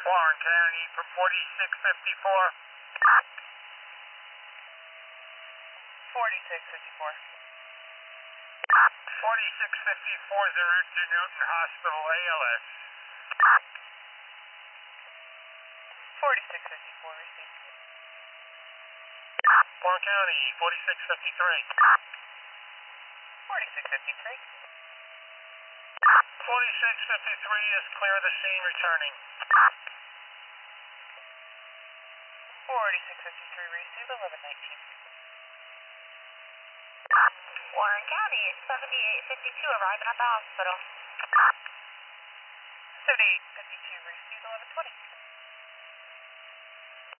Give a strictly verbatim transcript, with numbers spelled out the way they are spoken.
Warren County for forty-six fifty-four. forty-six fifty-four. forty-six fifty-four is the route to Newton Hospital A L S. forty-six fifty-four, received. Warren County, forty-six fifty-three. forty-six fifty-three. forty-six fifty-three is clear of the scene, returning. forty-six fifty-three, received, eleven nineteen. Warren County, seventy-eight fifty-two, arriving at the hospital. seventy-eight fifty-two, received, eleven twenty.